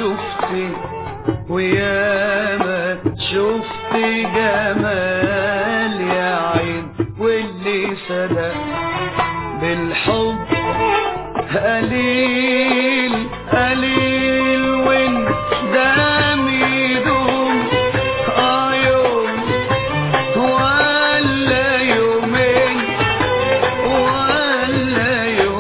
شفتي وياما شفت جمال يا عين، واللي صدق بالحب قليل قليل، والدم يدوم يوم ولا يومين ولا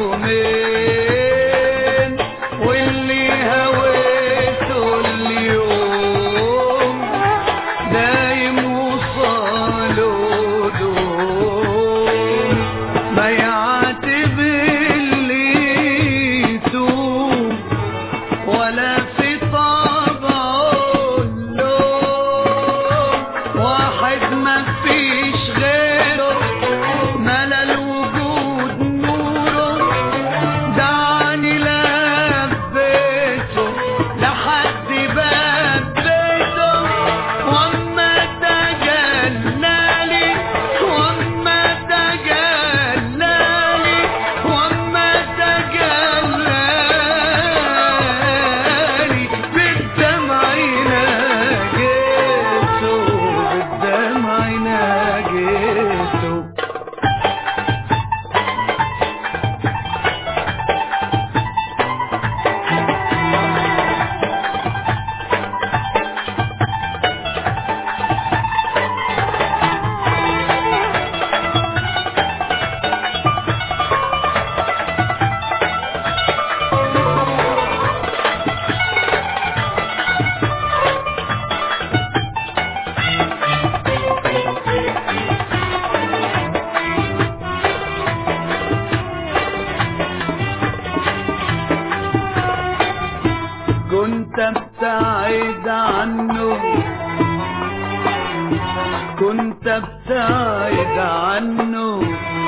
يومين، واللي هويته اليوم دايم وصاله دوم، ما يعاتب اللي يتوب ولا في طبعه اللوم، واحد ما فيش غيره ملا الوجود نوره، دعني لبيته لحد باب بيته، واما تجلالي واما تجلالي واما تجلالي، بالدمع ناجيته بالدمع ناجيته. كنت ابتعد عنه كنت ابتعد عنه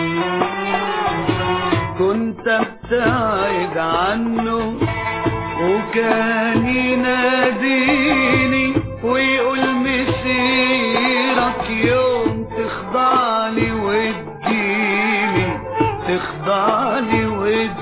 كنت ابتعد عنه، وكان يناديني ويقول مسيرك يوم تخضعلي وتجيني تخضعلي وتجيني،